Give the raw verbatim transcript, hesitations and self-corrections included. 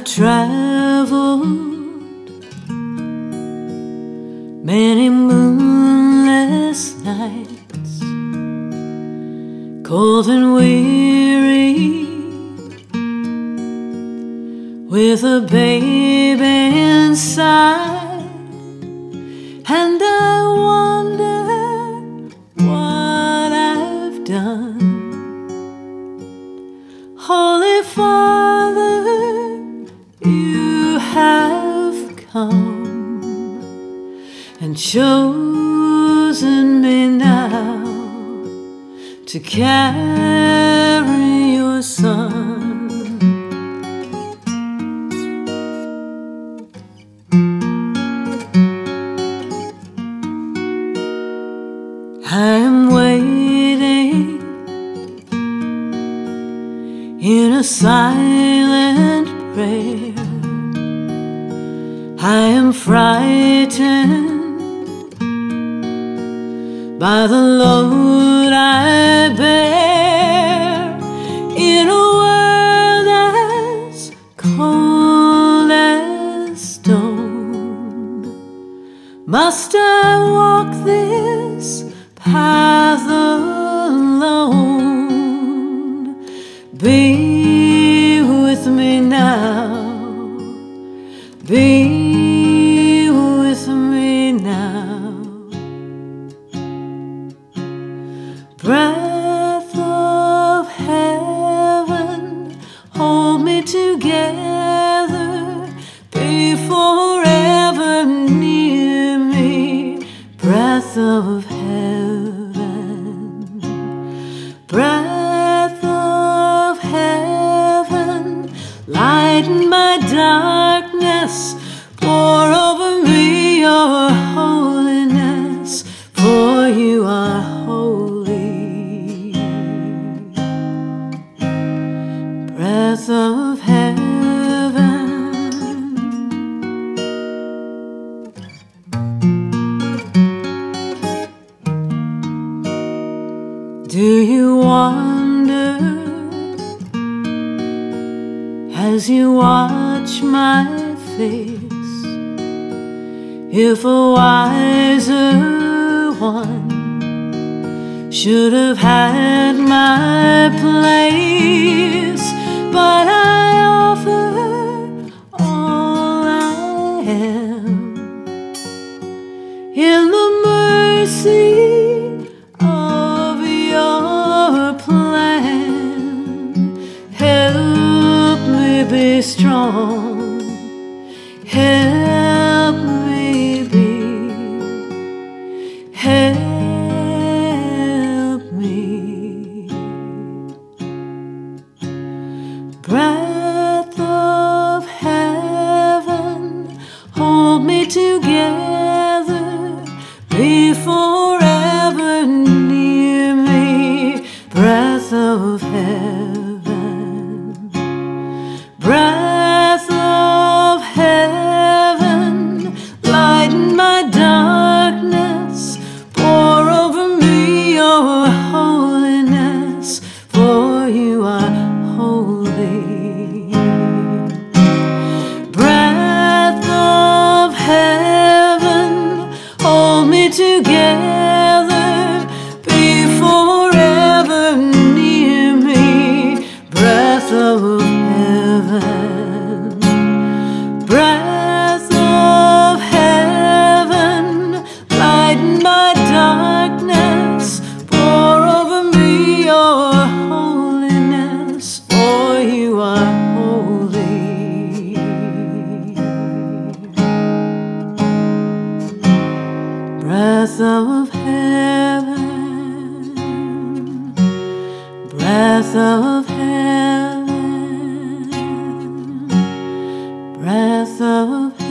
I've traveled many moonless nights, cold and weary, with a baby inside, and I wonder what I've done. Holy Father, you have come and chosen me now to carry your Son. I am waiting in a silent prayer. I am frightened by the load I bear, in a world as cold as stone. Must I walk this path alone? Be with me now, be with me now. Breath of heaven, hold me together, be forever near me. Breath of heaven, breath of heaven, lighten my darkness, pour over me your holiness, for you are holy. Breath of heaven, do you wonder as you watch my face, if a wiser one should have had my place? But I offer all I am in the mercy of your plan. Help me be strong, help me be, help me. Breath of heaven, hold me together, be forever near me. Breath of heaven, breath of heaven, lighten my darkness, pour over me your holiness, for you are holy. Breath of heaven, hold me together, be forever near me. Breath of heaven, breath of heaven, lighten my darkness, pour over me your holiness, for you are holy. Breath of heaven, breath of heaven, breath of